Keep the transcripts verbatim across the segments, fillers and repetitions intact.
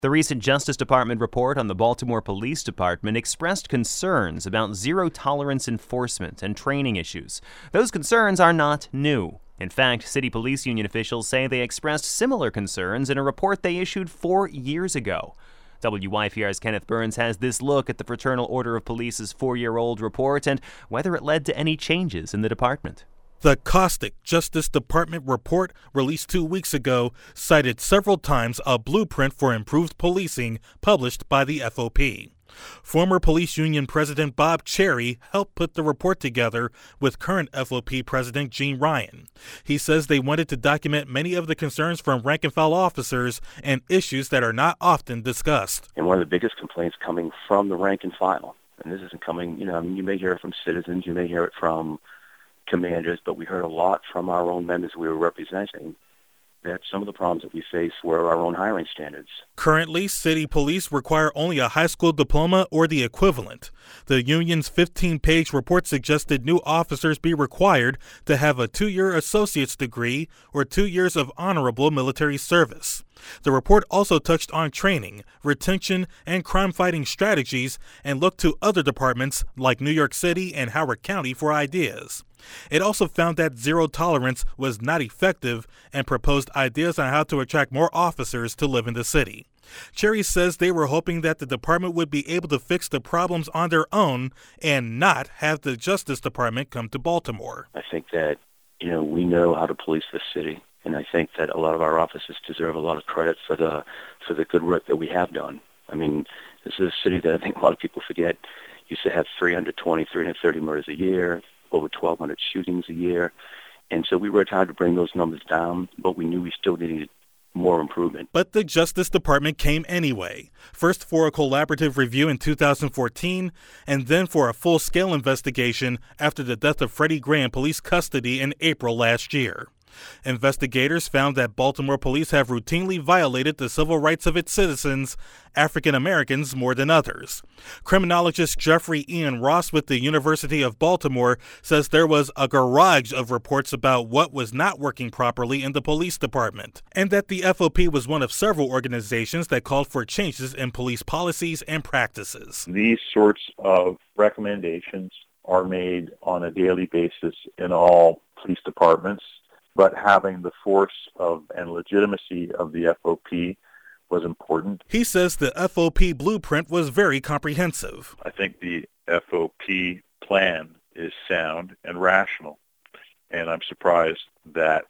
The recent Justice Department report on the Baltimore Police Department expressed concerns about zero-tolerance enforcement and training issues. Those concerns are not new. In fact, City Police Union officials say they expressed similar concerns in a report they issued four years ago. W Y P R's Kenneth Burns has this look at the Fraternal Order of Police's four-year-old report and whether it led to any changes in the department. The caustic Justice Department report released two weeks ago cited several times a blueprint for improved policing published by the F O P. Former Police Union President Bob Cherry helped put the report together with current F O P President Gene Ryan. He says they wanted to document many of the concerns from rank-and-file officers and issues that are not often discussed. And one of the biggest complaints coming from the rank-and-file, and this isn't coming, you know, I mean, you may hear it from citizens, you may hear it from commanders, but we heard a lot from our own members we were representing that some of the problems that we face were our own hiring standards. Currently, city police require only a high school diploma or the equivalent. The union's fifteen-page report suggested new officers be required to have a two-year associate's degree or two years of honorable military service. The report also touched on training, retention, and crime-fighting strategies and looked to other departments like New York City and Howard County for ideas. It also found that zero tolerance was not effective and proposed ideas on how to attract more officers to live in the city. Cherry says they were hoping that the department would be able to fix the problems on their own and not have the Justice Department come to Baltimore. I think that, you know, we know how to police the city, and I think that a lot of our officers deserve a lot of credit for the for the good work that we have done. I mean, this is a city that I think a lot of people forget used to have three hundred twenty, three hundred thirty murders a year, over twelve hundred shootings a year. And so we worked hard to bring those numbers down, but we knew we still needed more improvement. But the Justice Department came anyway, first for a collaborative review in two thousand fourteen, and then for a full-scale investigation after the death of Freddie Gray in police custody in April last year. Investigators found that Baltimore police have routinely violated the civil rights of its citizens, African Americans more than others. Criminologist Jeffrey Ian Ross with the University of Baltimore says there was a garage of reports about what was not working properly in the police department, and that the F O P was one of several organizations that called for changes in police policies and practices. These sorts of recommendations are made on a daily basis in all police departments, but having the force of and legitimacy of the F O P was important. He says the F O P blueprint was very comprehensive. I think the F O P plan is sound and rational, and I'm surprised that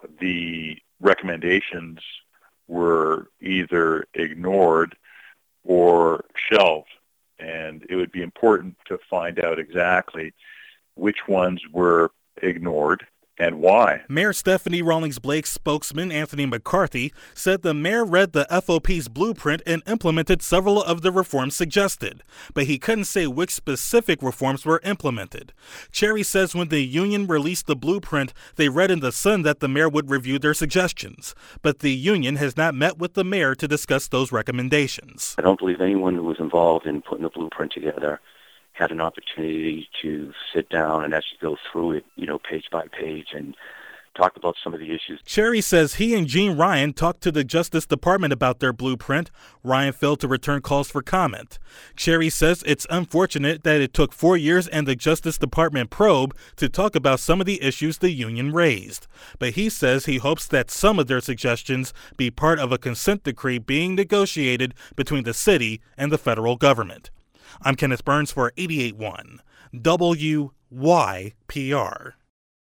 the recommendations were either ignored or shelved, and it would be important to find out exactly which ones were ignored and why. Mayor Stephanie Rawlings Blake's spokesman, Anthony McCarthy, said the mayor read the F O P's blueprint and implemented several of the reforms suggested, but he couldn't say which specific reforms were implemented. Cherry says when the union released the blueprint, they read in the Sun that the mayor would review their suggestions, but the union has not met with the mayor to discuss those recommendations. I don't believe anyone who was involved in putting the blueprint together had an opportunity to sit down and actually go through it, you know, page by page and talk about some of the issues. Cherry says he and Gene Ryan talked to the Justice Department about their blueprint. Ryan failed to return calls for comment. Cherry says it's unfortunate that it took four years and the Justice Department probe to talk about some of the issues the union raised. But he says he hopes that some of their suggestions be part of a consent decree being negotiated between the city and the federal government. I'm Kenneth Burns for eighty-eight point one W Y P R.